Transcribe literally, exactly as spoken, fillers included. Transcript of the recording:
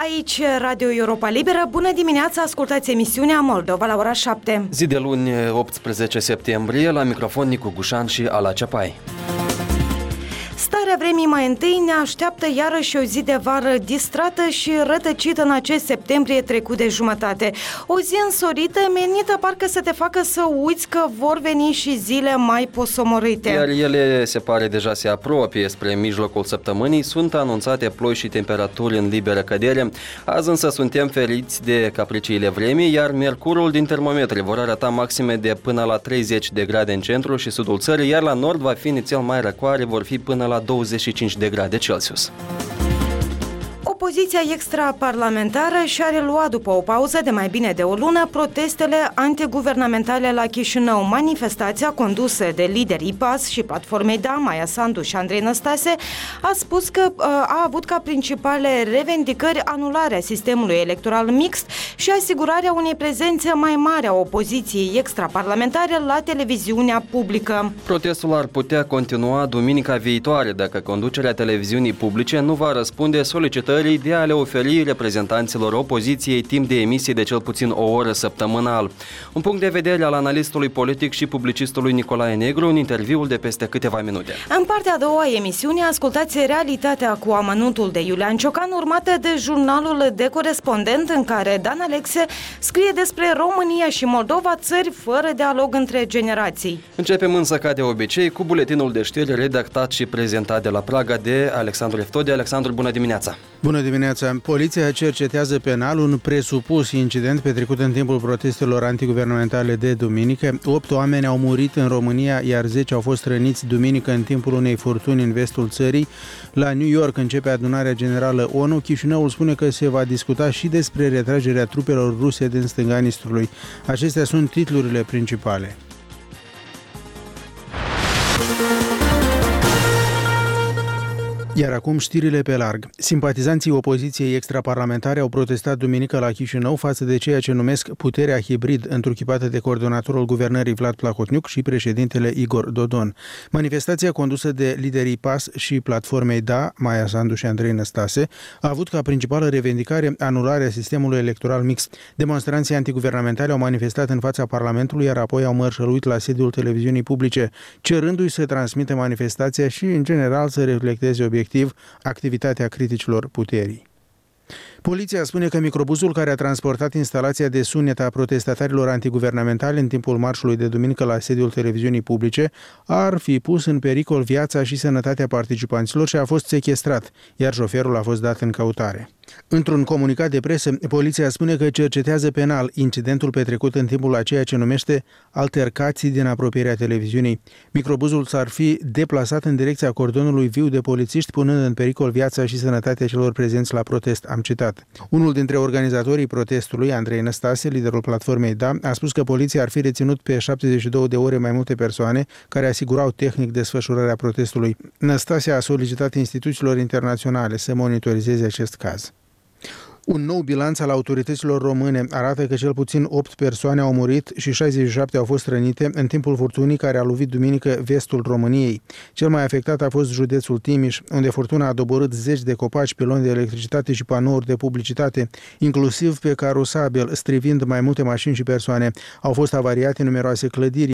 Aici Radio Europa Liberă. Bună dimineața, ascultați emisiunea Moldova la ora șapte. Zi de luni, optsprezece septembrie, la microfon Nicu Gușan și Ala Ceapai. Starea vremii mai întâi ne așteaptă iarăși o zi de vară distrată și rătăcită în acest septembrie trecut de jumătate. O zi însorită, menită parcă să te facă să uiți că vor veni și zile mai posomorâte. Iar ele, se pare, deja se apropie spre mijlocul săptămânii. Sunt anunțate ploi și temperaturi în liberă cădere. Azi însă suntem feriți de capriciile vremii, iar mercurul din termometri vor arăta maxime de până la treizeci de grade în centru și sudul țării, iar la nord va fi nițel mai răcoare, vor fi până la douăzeci și cinci de grade Celsius. Opoziția extraparlamentară și-a reluat după o pauză de mai bine de o lună protestele antiguvernamentale la Chișinău. Manifestația condusă de liderii P A S și platformei D A, Maia Sandu și Andrei Năstase, a spus că a avut ca principale revendicări anularea sistemului electoral mixt și asigurarea unei prezențe mai mari a opoziției extraparlamentare la televiziunea publică. Protestul ar putea continua duminica viitoare dacă conducerea televiziunii publice nu va răspunde solicitării de a le oferi reprezentanților opoziției timp de emisie de cel puțin o oră săptămânal. Un punct de vedere al analistului politic și publicistului Nicolae Negru în interviul de peste câteva minute. În partea a doua a emisiunii ascultați Realitatea cu amănuntul de Iulian Ciocan, urmată de jurnalul de corespondent în care Dan Alexe scrie despre România și Moldova, țări fără dialog între generații. Începem însă ca de obicei cu buletinul de știri redactat și prezentat de la Praga de Alexandru Eftode. Alexandru, bună dimineața! Bună dimineața! Poliția cercetează penal un presupus incident petrecut în timpul protestelor antiguvernamentale de duminică. Opt oameni au murit în România, iar zece au fost răniți duminică în timpul unei furtuni în vestul țării. La New York începe adunarea generală ONU. Chișinăul spune că se va discuta și despre retragerea trupelor ruse din stânga Nistrului. Acestea sunt titlurile principale. Iar acum știrile pe larg. Simpatizanții opoziției extraparlamentare au protestat duminică la Chișinău față de ceea ce numesc puterea hibrid, întruchipată de coordonatorul guvernării Vlad Plahotniuc și președintele Igor Dodon. Manifestația condusă de liderii P A S și platformei D A, Maia Sandu și Andrei Năstase, a avut ca principală revendicare anularea sistemului electoral mixt. Demonstranții antiguvernamentale au manifestat în fața Parlamentului, iar apoi au mărșăluit la sediul televiziunii publice, cerându-i să transmită manifestația și, în general, să reflecteze obiectiv activitatea criticilor puterii. Poliția spune că microbuzul care a transportat instalația de sunet a protestatarilor antiguvernamentali în timpul marșului de duminică la sediul televiziunii publice ar fi pus în pericol viața și sănătatea participanților și a fost sechestrat, iar șoferul a fost dat în căutare. Într-un comunicat de presă, poliția spune că cercetează penal incidentul petrecut în timpul a ceea ce numește altercații din apropierea televiziunii. Microbuzul s-ar fi deplasat în direcția cordonului viu de polițiști, punând în pericol viața și sănătatea celor prezenți la protest, am citat. Unul dintre organizatorii protestului, Andrei Năstase, liderul platformei D A, a spus că poliția ar fi reținut pe șaptezeci și două de ore mai multe persoane care asigurau tehnic desfășurarea protestului. Năstase a solicitat instituțiilor internaționale să monitorizeze acest caz. Un nou bilanț al autorităților române arată că cel puțin opt persoane au murit și șaizeci și șapte au fost rănite în timpul furtunii care a lovit duminică vestul României. Cel mai afectat a fost județul Timiș, unde furtuna a doborât zeci de copaci, piloni de electricitate și panouri de publicitate, inclusiv pe carosabil, strivind mai multe mașini și persoane. Au fost avariate numeroase clădiri,